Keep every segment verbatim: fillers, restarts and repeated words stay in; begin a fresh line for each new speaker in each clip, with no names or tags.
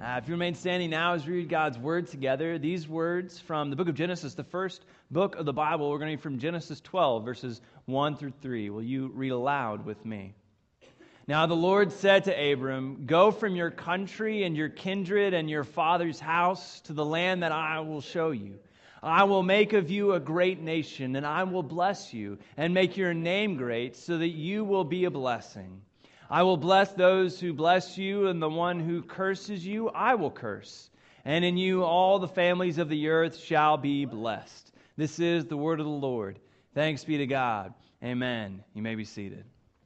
Uh, if you remain standing now as we read God's Word together, these words from the book of Genesis, the first book of the Bible, we're going to read from Genesis twelve, verses one through three. Will you read aloud with me? Now the Lord said to Abram, "Go from your country and your kindred and your father's house to the land that I will show you. I will make of you a great nation, and I will bless you and make your name great so that you will be a blessing. I will bless those who bless you, and the one who curses you I will curse. And in you all the families of the earth shall be blessed." This is the word of the Lord. Thanks be to God. Amen. You may be seated.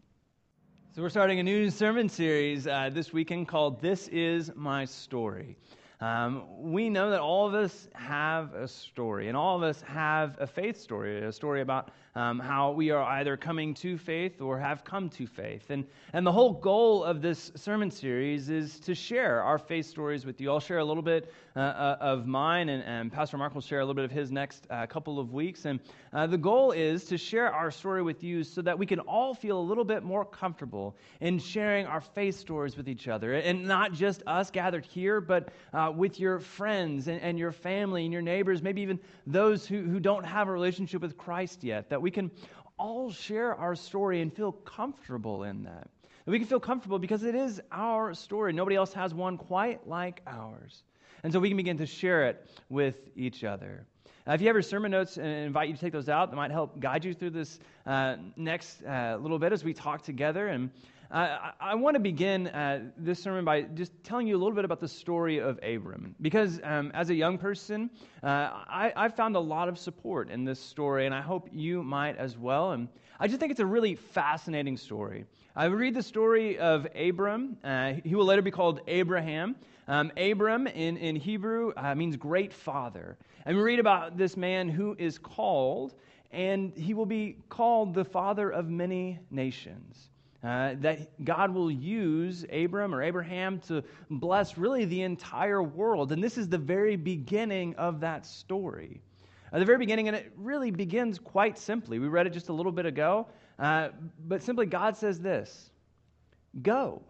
So we're starting a new sermon series uh, this weekend called This Is My Story. Um, we know that all of us have a story, and all of us have a faith story, a story about um, how we are either coming to faith or have come to faith. And, and the whole goal of this sermon series is to share our faith stories with you. I'll share a little bit uh, uh, of mine, and, and Pastor Mark will share a little bit of his next uh, couple of weeks. And uh, the goal is to share our story with you so that we can all feel a little bit more comfortable in sharing our faith stories with each other. And not just us gathered here, but uh, with your friends and, and your family and your neighbors, maybe even those who, who don't have a relationship with Christ yet, that we can all share our story and feel comfortable in that. And we can feel comfortable because it is our story. Nobody else has one quite like ours. And so we can begin to share it with each other. Uh, if you have your sermon notes, and I invite you to take those out. That might help guide you through this uh, next uh, little bit as we talk together. And Uh, I, I want to begin uh, this sermon by just telling you a little bit about the story of Abram. Because um, as a young person, uh, I, I found a lot of support in this story, and I hope you might as well. And I just think it's a really fascinating story. I read the story of Abram. Uh, he will later be called Abraham. Um, Abram in, in Hebrew uh, means great father. And we read about this man who is called, and he will be called the father of many nations. Uh, that God will use Abram or Abraham to bless really the entire world. And this is the very beginning of that story. At the very beginning, and it really begins quite simply. We read it just a little bit ago. Uh, but simply God says this: Go.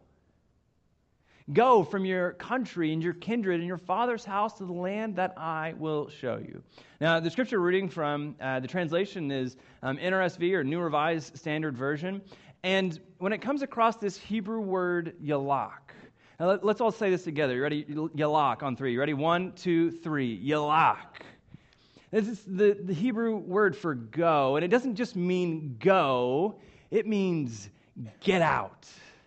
Go from your country and your kindred and your father's house to the land that I will show you. Now, the scripture reading from uh, the translation is um, N R S V or New Revised Standard Version. And when it comes across this Hebrew word, yalak, now let, let's all say this together. You ready? Yalak on three. You ready? One, two, three. Yalak. This is the, the Hebrew word for go, and it doesn't just mean go, it means get out.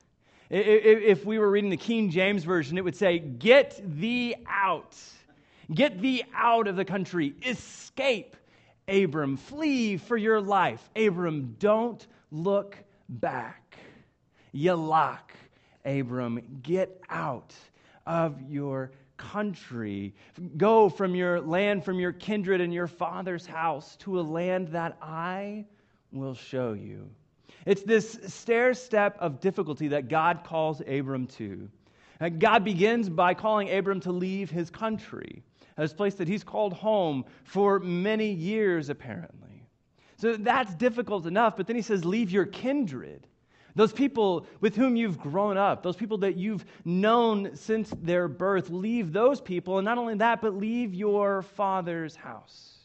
If we were reading the King James Version, it would say, get thee out. Get thee out of the country. Escape, Abram. Flee for your life. Abram, don't look back. Yalak, Abram, get out of your country. Go from your land, from your kindred and your father's house to a land that I will show you. It's this stair step of difficulty that God calls Abram to. God begins by calling Abram to leave his country, this place that he's called home for many years, apparently. So that's difficult enough, but then he says, leave your kindred. Those people with whom you've grown up, those people that you've known since their birth, leave those people, and not only that, but leave your father's house.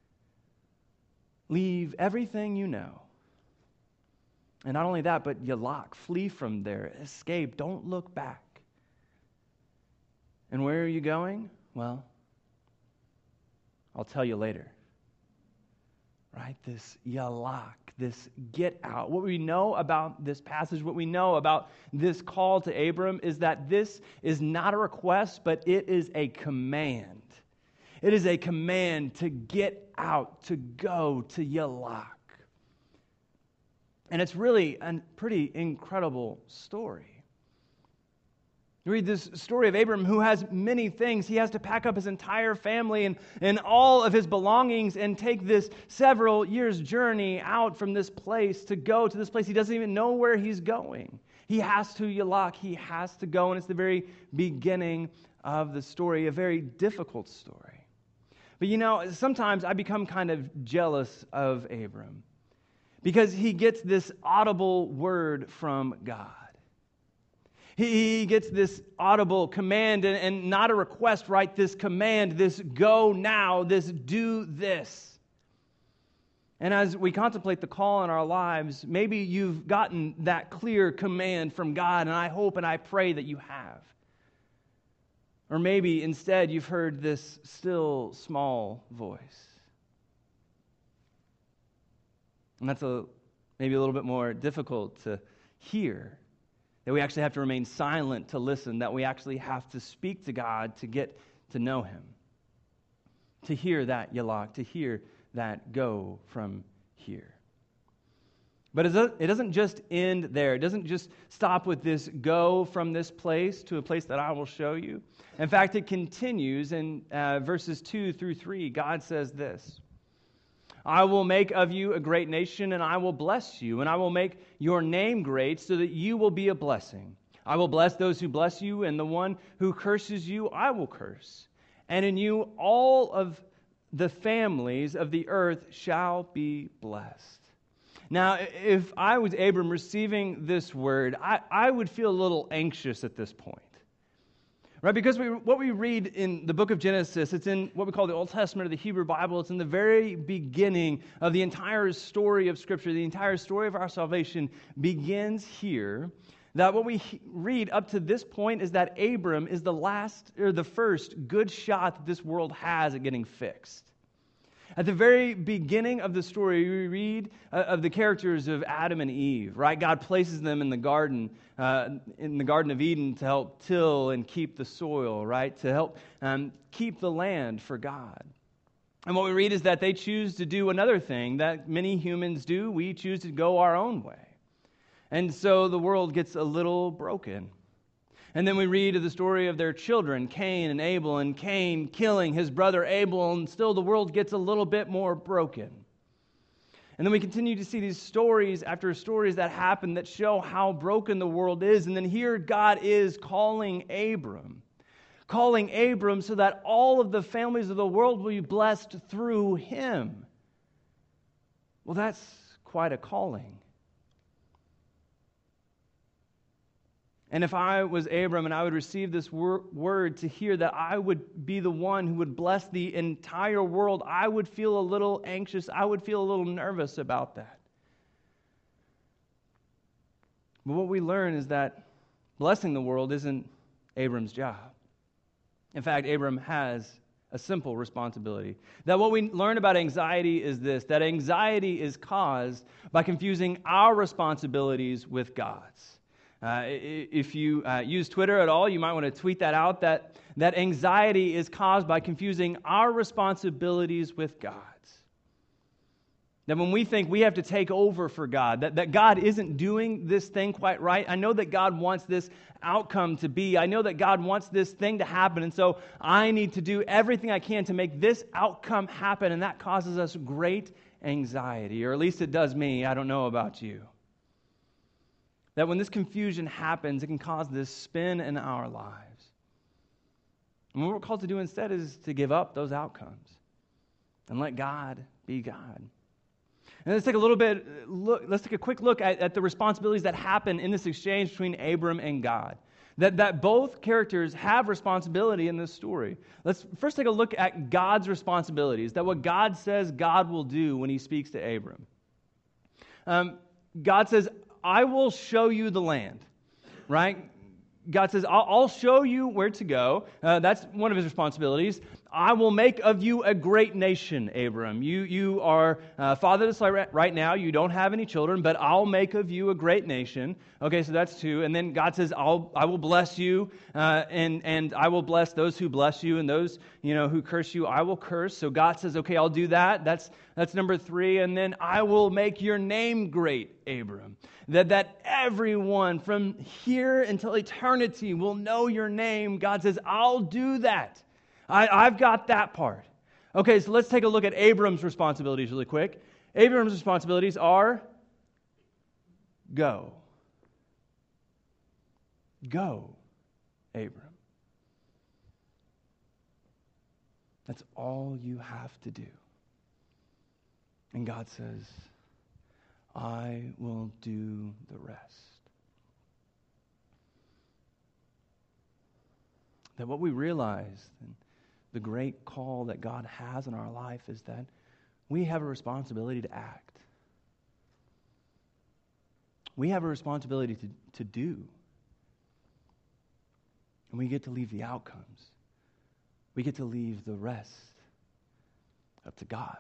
Leave everything you know. And not only that, but yalak, flee from there, escape, don't look back. And where are you going? Well, I'll tell you later. Right? This yalak, this get out. What we know about this passage, what we know about this call to Abram is that this is not a request, but it is a command. It is a command to get out, to go, to yalak. And it's really a pretty incredible story. You read this story of Abram who has many things. He has to pack up his entire family and, and all of his belongings and take this several years journey out from this place to go to this place. He doesn't even know where he's going. He has to yalak. He has to go. And it's the very beginning of the story, a very difficult story. But you know, sometimes I become kind of jealous of Abram, because he gets this audible word from God. He gets this audible command and, and not a request, right? This command, this go now, this do this. And as we contemplate the call in our lives, maybe you've gotten that clear command from God, and I hope and I pray that you have. Or maybe instead you've heard this still small voice. And that's a maybe a little bit more difficult to hear. That we actually have to remain silent to listen, that we actually have to speak to God to get to know Him. To hear that yalak, to hear that go from here. But it doesn't just end there. It doesn't just stop with this go from this place to a place that I will show you. In fact, it continues in uh, verses two through three. God says this: I will make of you a great nation, and I will bless you, and I will make your name great so that you will be a blessing. I will bless those who bless you, and the one who curses you, I will curse. And in you all of the families of the earth shall be blessed. Now, if I was Abram receiving this word, I, I would feel a little anxious at this point. Right, because we, what we read in the book of Genesis, it's in what we call the Old Testament or the Hebrew Bible. It's in the very beginning of the entire story of Scripture. The entire story of our salvation begins here. That what we read up to this point is that Abram is the last or the first good shot that this world has at getting fixed. At the very beginning of the story, we read uh, of the characters of Adam and Eve, right? God places them in the garden, uh, in the Garden of Eden to help till and keep the soil, right? To help um, keep the land for God. And what we read is that they choose to do another thing that many humans do. We choose to go our own way. And so the world gets a little broken. And then we read of the story of their children, Cain and Abel, and Cain killing his brother Abel, and still the world gets a little bit more broken. And then we continue to see these stories after stories that happen that show how broken the world is. And then here God is calling Abram, calling Abram so that all of the families of the world will be blessed through him. Well, that's quite a calling. And if I was Abram and I would receive this wor- word to hear that I would be the one who would bless the entire world, I would feel a little anxious. I would feel a little nervous about that. But what we learn is that blessing the world isn't Abram's job. In fact, Abram has a simple responsibility. That what we learn about anxiety is this, that anxiety is caused by confusing our responsibilities with God's. Uh, if you uh, use Twitter at all, you might want to tweet that out, that, that anxiety is caused by confusing our responsibilities with God's. That when we think we have to take over for God, that, that God isn't doing this thing quite right. I know that God wants this outcome to be. I know that God wants this thing to happen, and so I need to do everything I can to make this outcome happen, and that causes us great anxiety, or at least it does me. I don't know about you. That when this confusion happens, it can cause this spin in our lives. And what we're called to do instead is to give up those outcomes and let God be God. And let's take a little bit, look, let's take a quick look at, at the responsibilities that happen in this exchange between Abram and God. That, that both characters have responsibility in this story. Let's first take a look at God's responsibilities, that what God says God will do when he speaks to Abram. Um, God says, I will show you the land, right? God says, I'll, I'll show you where to go. Uh, that's one of his responsibilities. I will make of you a great nation, Abram. You, you are uh, fatherless right now. You don't have any children, but I'll make of you a great nation. Okay, so that's two. And then God says, I'll, I will bless you, uh, and, and I will bless those who bless you, and those, you know, who curse you, I will curse. So God says, okay, I'll do that. That's, that's number three. And then I will make your name great, Abram. That, that everyone from here until eternity will know your name. God says, I'll do that. I, I've got that part. Okay, so let's take a look at Abram's responsibilities really quick. Abram's responsibilities are go. Go, Abram. That's all you have to do. And God says, I will do the rest. that what we realize, and the great call that God has in our life, is that we have a responsibility to act. We have a responsibility to, to do. And we get to leave the outcomes. We get to leave the rest up to God.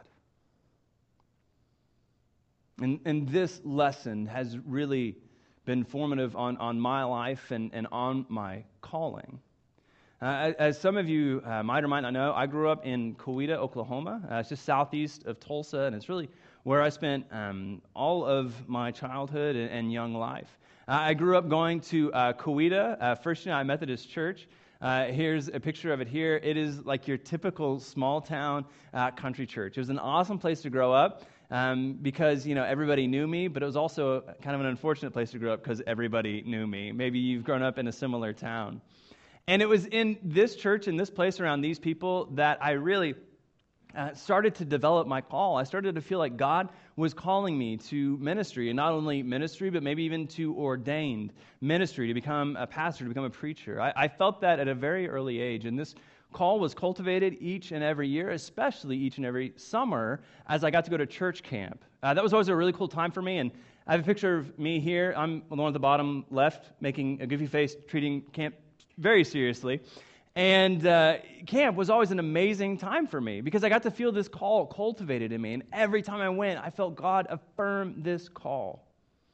And, and this lesson has really been formative on, on my life and, and on my calling. Uh, as some of you uh, might or might not know, I grew up in Coweta, Oklahoma. Uh, it's just southeast of Tulsa, and it's really where I spent um, all of my childhood and, and young life. Uh, I grew up going to uh, Coweta, uh, First United Methodist Church. Uh, here's a picture of it here. It is like your typical small-town uh, country church. It was an awesome place to grow up um, because, you know, everybody knew me, but it was also kind of an unfortunate place to grow up because everybody knew me. Maybe you've grown up in a similar town. And it was in this church, in this place around these people, that I really uh, started to develop my call. I started to feel like God was calling me to ministry, and not only ministry, but maybe even to ordained ministry, to become a pastor, to become a preacher. I, I felt that at a very early age, and this call was cultivated each and every year, especially each and every summer, as I got to go to church camp. Uh, that was always a really cool time for me, and I have a picture of me here. I'm the one at the bottom left, making a goofy face, treating camp very seriously. And uh, camp was always an amazing time for me because I got to feel this call cultivated in me. And every time I went, I felt God affirm this call.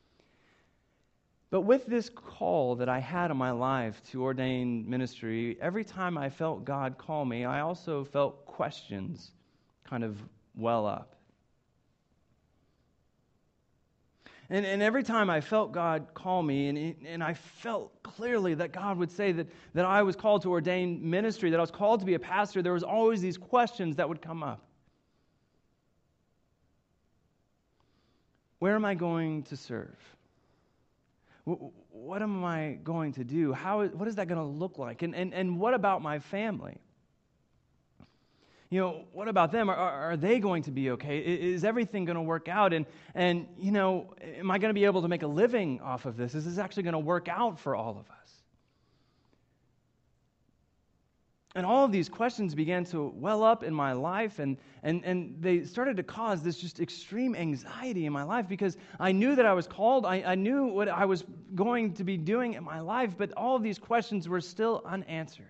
But with this call that I had in my life to ordain ministry, every time I felt God call me, I also felt questions kind of well up. And, and every time I felt God call me, and, and I felt clearly that God would say that, that I was called to ordain ministry, that I was called to be a pastor, there was always these questions that would come up. Where am I going to serve? What am I going to do? How? What is that going to look like? And, and, and what about my family? You know, what about them? Are, are they going to be okay? Is everything going to work out? And, and, you know, am I going to be able to make a living off of this? Is this actually going to work out for all of us? And all of these questions began to well up in my life, and, and, and they started to cause this just extreme anxiety in my life because I knew that I was called. I, I knew what I was going to be doing in my life, but all of these questions were still unanswered.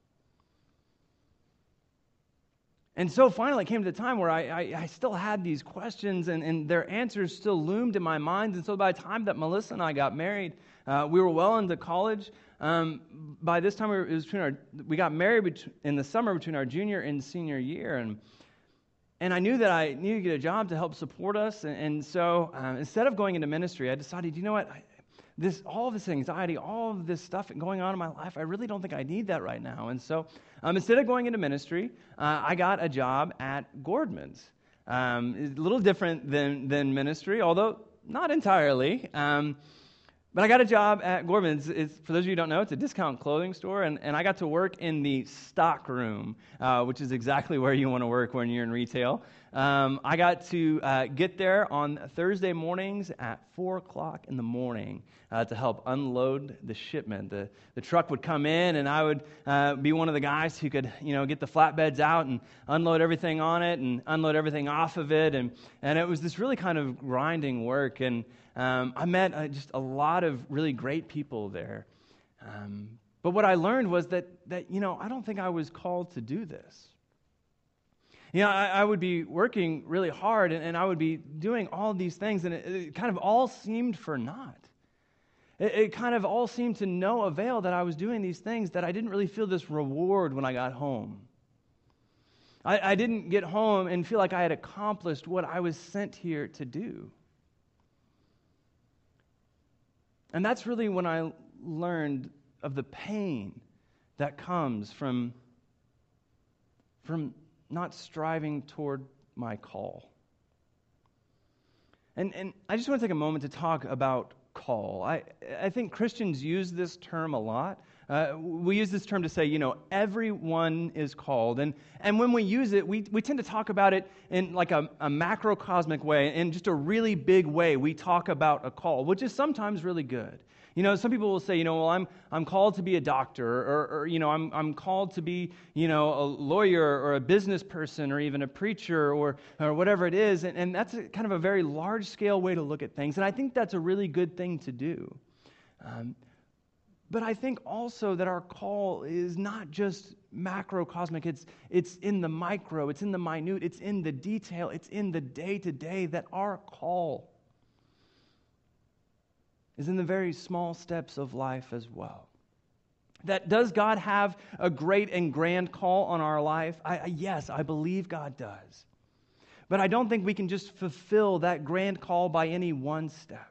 And so finally it came to the time where I, I, I still had these questions, and, and their answers still loomed in my mind. And so by the time that Melissa and I got married, uh, we were well into college. Um, by this time, we, were, it was between our, we got married in the summer between our junior and senior year. And and I knew that I needed to get a job to help support us. And, and so um, instead of going into ministry, I decided, you know what, I, this all of this anxiety, all of this stuff going on in my life, I really don't think I need that right now. And so um, instead of going into ministry, uh, I got a job at Gordman's. Um, it's a little different than, than ministry, although not entirely. Um, but I got a job at Gordman's. It's, for those of you who don't know, it's a discount clothing store, and, and I got to work in the stock room, uh, which is exactly where you want to work when you're in retail. Um, I got to uh, get there on Thursday mornings at four o'clock in the morning uh, to help unload the shipment. The, the truck would come in, and I would uh, be one of the guys who could, you know, get the flatbeds out and unload everything on it and unload everything off of it. And, and it was this really kind of grinding work. And um, I met uh, just a lot of really great people there. Um, but what I learned was that, that, you know, I don't think I was called to do this. You know, I, I would be working really hard, and, and I would be doing all these things, and it, it kind of all seemed for naught. It, it kind of all seemed to no avail that I was doing these things, that I didn't really feel this reward when I got home. I, I didn't get home and feel like I had accomplished what I was sent here to do. And that's really when I learned of the pain that comes from, from not striving toward my call. And and I just want to take a moment to talk about call. I, I think Christians use this term a lot. Uh, we use this term to say, you know, everyone is called. And and when we use it, we, we tend to talk about it in like a, a macrocosmic way, in just a really big way. We talk about a call, which is sometimes really good. You know, some people will say, you know, well, I'm I'm called to be a doctor, or, or you know, I'm I'm called to be, you know, a lawyer or a business person or even a preacher or or whatever it is, and, and that's a, kind of a very large scale way to look at things, and I think that's a really good thing to do. Um, but I think also that our call is not just macrocosmic. It's it's in the micro, it's in the minute, it's in the detail, it's in the day to day that our call is in the very small steps of life as well. That does God have a great and grand call on our life? I, I, yes, I believe God does. But I don't think we can just fulfill that grand call by any one step.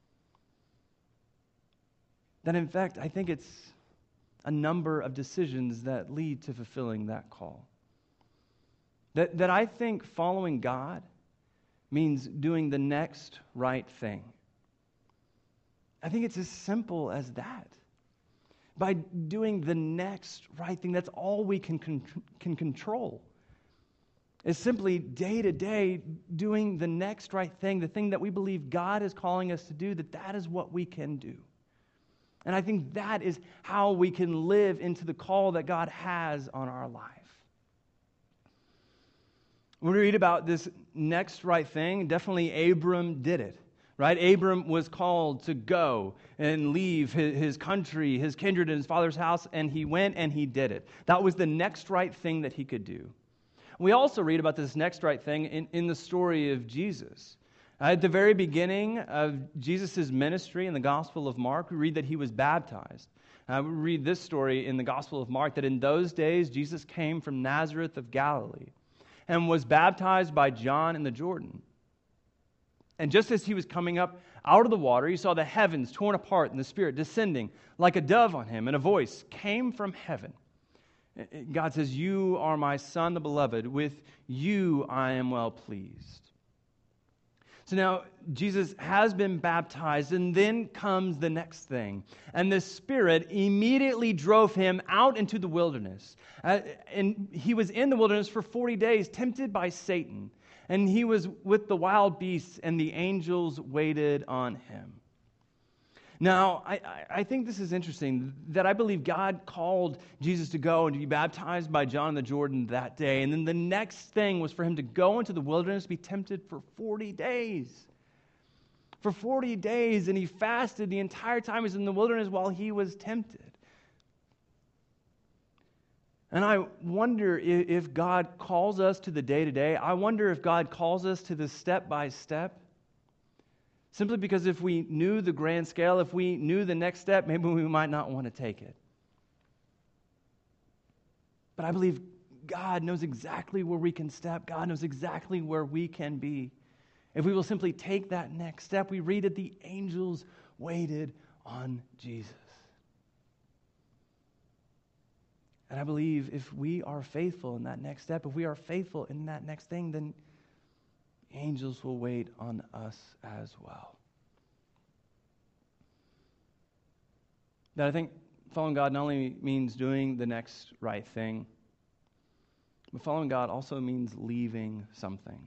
That in fact, I think it's a number of decisions that lead to fulfilling that call. That, that I think following God means doing the next right thing. I think it's as simple as that. By doing the next right thing, that's all we can con- can control. Is simply day to day doing the next right thing, the thing that we believe God is calling us to do, that that is what we can do. And I think that is how we can live into the call that God has on our life. When we read about this next right thing, definitely Abram did it. Right? Abram was called to go and leave his, his country, his kindred, and his father's house, and he went and he did it. That was the next right thing that he could do. We also read about this next right thing in, in the story of Jesus. Uh, at the very beginning of Jesus' ministry in the Gospel of Mark, we read that he was baptized. Uh, we read this story in the Gospel of Mark, that in those days Jesus came from Nazareth of Galilee and was baptized by John in the Jordan. And just as he was coming up out of the water, he saw the heavens torn apart and the Spirit descending like a dove on him, and a voice came from heaven. God says, "You are my Son, the beloved. With you I am well pleased." So now Jesus has been baptized, and then comes the next thing. And the Spirit immediately drove him out into the wilderness. Uh, and he was in the wilderness for forty days, tempted by Satan. And he was with the wild beasts, and the angels waited on him. Now, I, I think this is interesting, that I believe God called Jesus to go and to be baptized by John in the Jordan that day. And then the next thing was for him to go into the wilderness, be tempted for forty days. For forty days, and he fasted the entire time he was in the wilderness while he was tempted. And I wonder if God calls us to the day-to-day. I wonder if God calls us to the step-by-step. Simply because if we knew the grand scale, if we knew the next step, maybe we might not want to take it. But I believe God knows exactly where we can step. God knows exactly where we can be. If we will simply take that next step, we read that the angels waited on Jesus. And I believe if we are faithful in that next step, if we are faithful in that next thing, then angels will wait on us as well. That I think following God not only means doing the next right thing, but following God also means leaving something.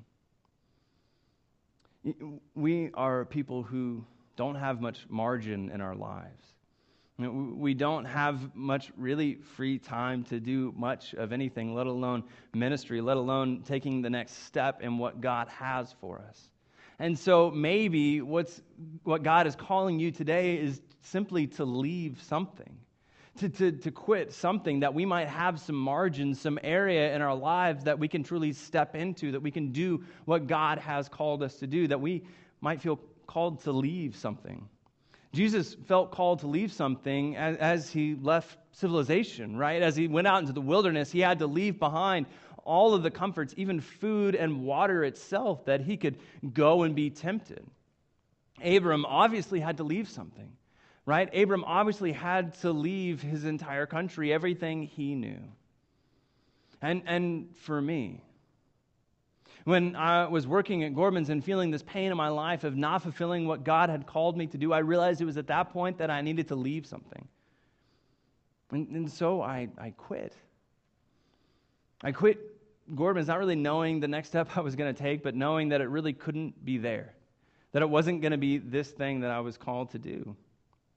We are people who don't have much margin in our lives. We don't have much really free time to do much of anything, let alone ministry, let alone taking the next step in what God has for us. And so maybe what's what God is calling you today is simply to leave something, to, to, to quit something, that we might have some margin, some area in our lives that we can truly step into, that we can do what God has called us to do, that we might feel called to leave something. Jesus felt called to leave something as, as he left civilization, right? As he went out into the wilderness, he had to leave behind all of the comforts, even food and water itself, that he could go and be tempted. Abram obviously had to leave something, right? Abram obviously had to leave his entire country, everything he knew. And, and for me, when I was working at Gorman's and feeling this pain in my life of not fulfilling what God had called me to do, I realized it was at that point that I needed to leave something. And, and so I, I quit. I quit Gorman's not really knowing the next step I was going to take, but knowing that it really couldn't be there, that it wasn't going to be this thing that I was called to do.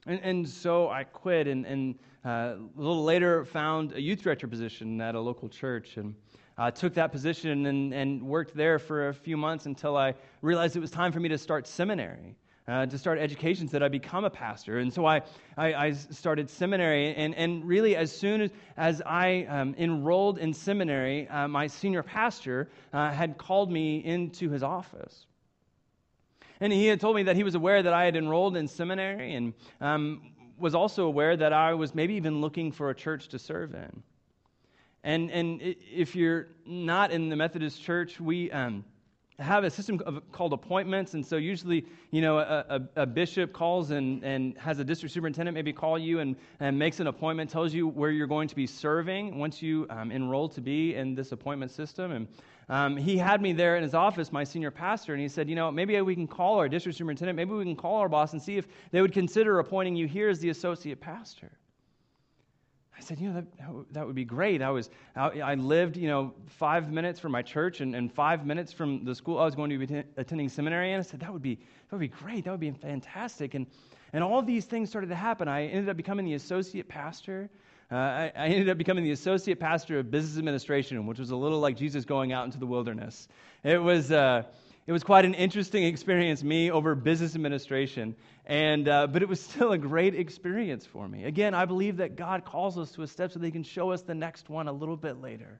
And, and so I quit, and, and uh, a little later found a youth director position at a local church, and I uh, took that position and, and worked there for a few months until I realized it was time for me to start seminary, uh, to start education so that I become a pastor. And so I, I, I started seminary, and, and really as soon as, as I um, enrolled in seminary, uh, my senior pastor uh, had called me into his office. And he had told me that he was aware that I had enrolled in seminary, and um, was also aware that I was maybe even looking for a church to serve in. And and if you're not in the Methodist Church, we um, have a system of, called appointments. And so usually, you know, a, a, a bishop calls and, and has a district superintendent maybe call you and, and makes an appointment, tells you where you're going to be serving once you um, enroll to be in this appointment system. And um, he had me there in his office, my senior pastor, and he said, you know, maybe we can call our district superintendent, maybe we can call our boss and see if they would consider appointing you here as the associate pastor. I said, you know, that, that would be great. I was, I, I lived, you know, five minutes from my church and, and five minutes from the school I was going to be t- attending seminary in. I said, that would be, that would be great. That would be fantastic. And and all these things started to happen. I ended up becoming the associate pastor. Uh, I, I ended up becoming the associate pastor of business administration, which was a little like Jesus going out into the wilderness. It was, uh, it was quite an interesting experience, me over business administration. And uh, but it was still a great experience for me. Again, I believe that God calls us to a step so that He can show us the next one a little bit later.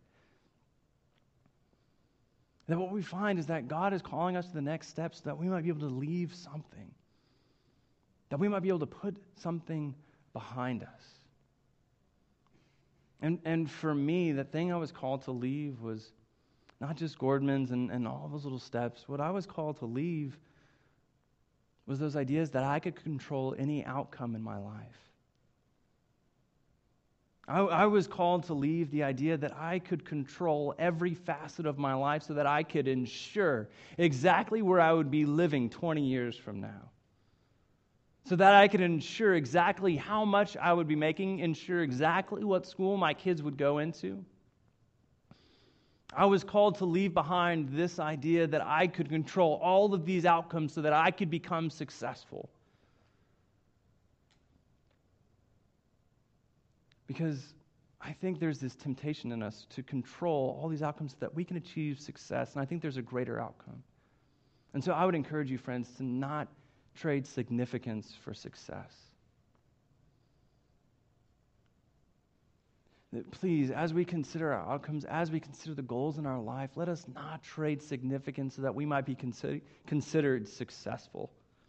That what we find is that God is calling us to the next step so that we might be able to leave something. That we might be able to put something behind us. And and for me, the thing I was called to leave was not just Gordman's and, and all those little steps. What I was called to leave was those ideas that I could control any outcome in my life. I, I was called to leave the idea that I could control every facet of my life so that I could ensure exactly where I would be living twenty years from now. So that I could ensure exactly how much I would be making, ensure exactly what school my kids would go into. I was called to leave behind this idea that I could control all of these outcomes so that I could become successful. Because I think there's this temptation in us to control all these outcomes so that we can achieve success, and I think there's a greater outcome. And so I would encourage you, friends, to not trade significance for success. Please, as we consider our outcomes, as we consider the goals in our life, let us not trade significance so that we might be consider- considered successful.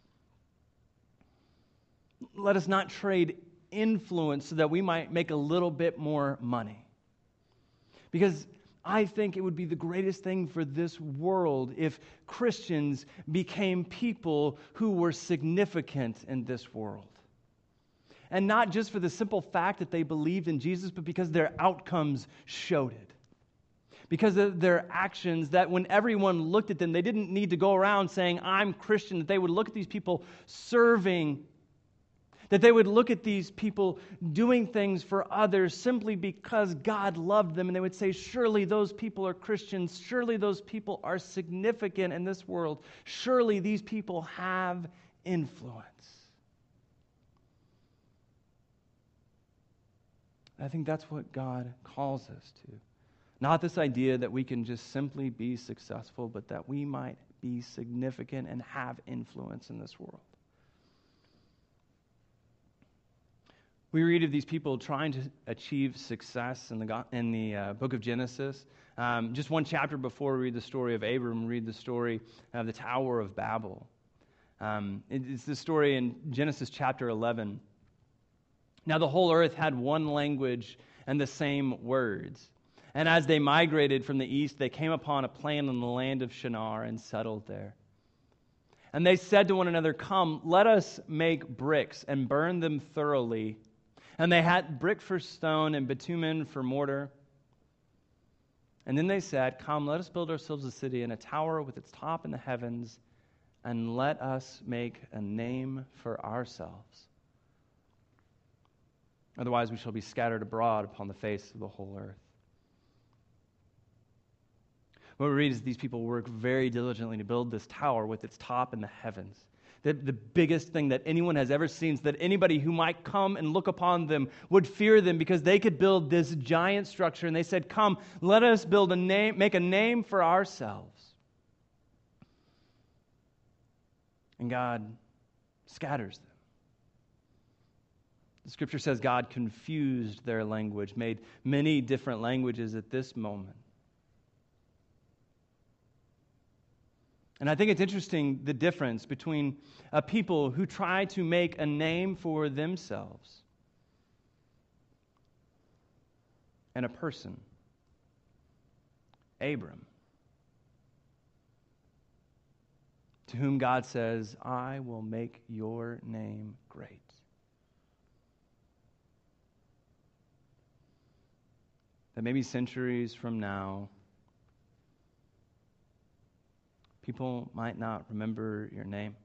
Let us not trade influence so that we might make a little bit more money. Because I think it would be the greatest thing for this world if Christians became people who were significant in this world. And not just for the simple fact that they believed in Jesus, but because their outcomes showed it. Because of their actions, that when everyone looked at them, they didn't need to go around saying, I'm Christian, that they would look at these people serving, that they would look at these people doing things for others simply because God loved them, and they would say, surely those people are Christians, surely those people are significant in this world, surely these people have influence. I think that's what God calls us to. Not this idea that we can just simply be successful, but that we might be significant and have influence in this world. We read of these people trying to achieve success in the in the uh, book of Genesis. Um, just one chapter before we read the story of Abram, we read the story of the Tower of Babel. Um, it, it's the story in Genesis chapter eleven. Now the whole earth had one language and the same words. And as they migrated from the east, they came upon a plain in the land of Shinar and settled there. And they said to one another, come, let us make bricks and burn them thoroughly. And they had brick for stone and bitumen for mortar. And then they said, come, let us build ourselves a city and a tower with its top in the heavens, and let us make a name for ourselves. Otherwise we shall be scattered abroad upon the face of the whole earth. What we read is these people work very diligently to build this tower with its top in the heavens. The, the biggest thing that anyone has ever seen, so that anybody who might come and look upon them would fear them because they could build this giant structure. And they said, come, let us build a name, make a name for ourselves. And God scatters them. The scripture says God confused their language, made many different languages at this moment. And I think it's interesting the difference between a people who try to make a name for themselves and a person, Abram, to whom God says, I will make your name great. That maybe centuries from now, people might not remember your name.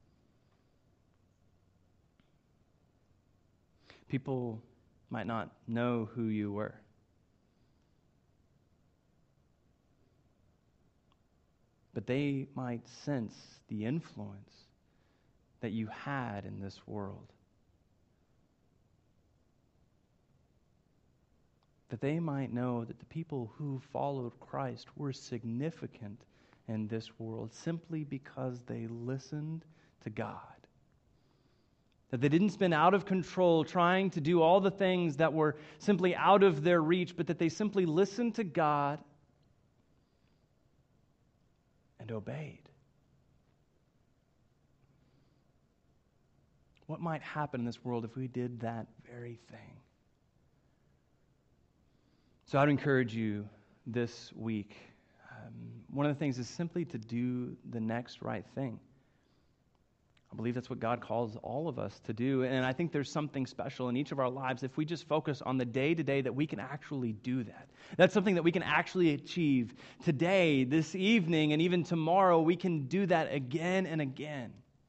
People might not know who you were. But they might sense the influence that you had in this world. That they might know that the people who followed Christ were significant in this world simply because they listened to God. That they didn't spin out of control trying to do all the things that were simply out of their reach, but that they simply listened to God and obeyed. What might happen in this world if we did that very thing? So I'd encourage you this week. Um, one of the things is simply to do the next right thing. I believe that's what God calls all of us to do. And I think there's something special in each of our lives if we just focus on the day-to-day that we can actually do that. That's something that we can actually achieve today, this evening, and even tomorrow. We can do that again and again.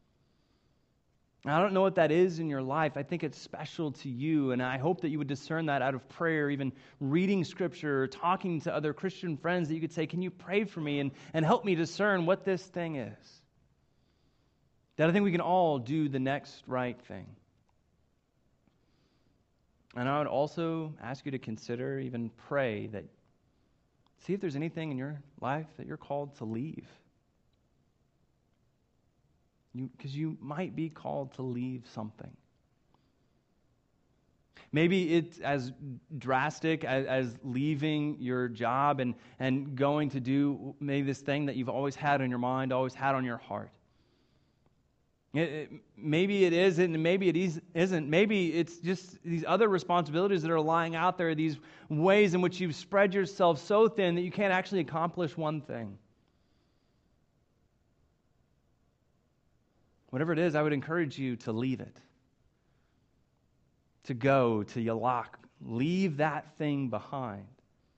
I don't know what that is in your life. I think it's special to you, and I hope that you would discern that out of prayer, even reading Scripture, or talking to other Christian friends, that you could say, can you pray for me and, and help me discern what this thing is? That I think we can all do the next right thing. And I would also ask you to consider, even pray, that see if there's anything in your life that you're called to leave. Because you, you might be called to leave something. Maybe it's as drastic as, as leaving your job and, and going to do maybe this thing that you've always had on your mind, always had on your heart. It, it, maybe it is, and maybe it is, isn't. Maybe it's just these other responsibilities that are lying out there, these ways in which you've spread yourself so thin that you can't actually accomplish one thing. Whatever it is, I would encourage you to leave it. To go to Yalak. Leave that thing behind.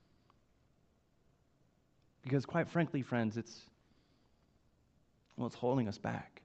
Because quite frankly, friends, it's, well, it's holding us back.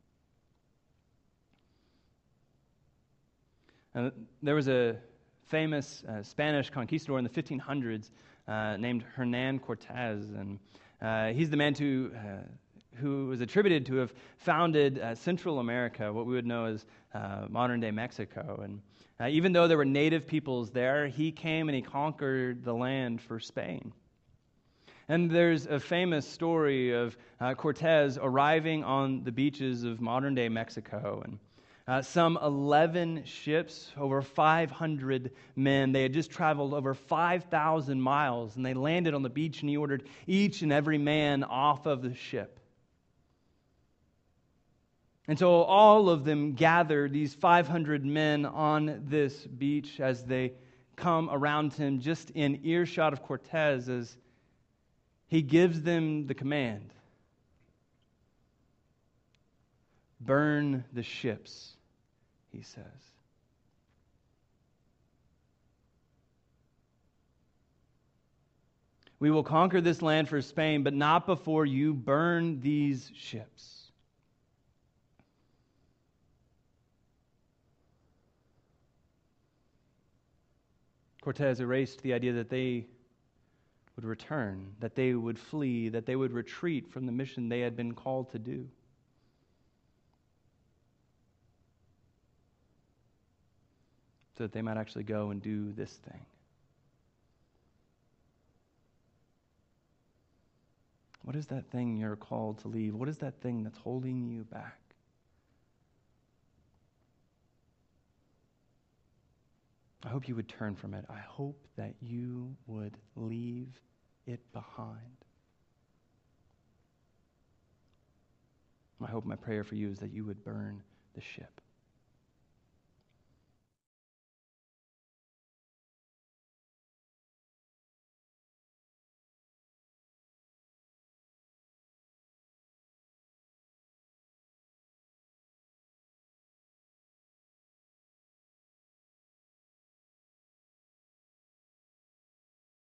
And there was a famous uh, Spanish conquistador in the fifteen hundreds uh, named Hernan Cortez, and uh, he's the man to... Uh, who was attributed to have founded uh, Central America, what we would know as uh, modern-day Mexico. And uh, even though there were native peoples there, he came and he conquered the land for Spain. And there's a famous story of uh, Cortez arriving on the beaches of modern-day Mexico, and uh, some eleven ships, over five hundred men. They had just traveled over five thousand miles, and they landed on the beach, and he ordered each and every man off of the ship. And so all of them gathered, these five hundred men, on this beach as they come around him just in earshot of Cortez as he gives them the command. Burn the ships, he says. We will conquer this land for Spain, but not before you burn these ships. Cortez erased the idea that they would return, that they would flee, that they would retreat from the mission they had been called to do. so that they might actually go and do this thing. What is that thing you're called to leave? What is that thing that's holding you back? I hope you would turn from it. I hope that you would leave it behind. My hope, my prayer for you is that you would burn the ship.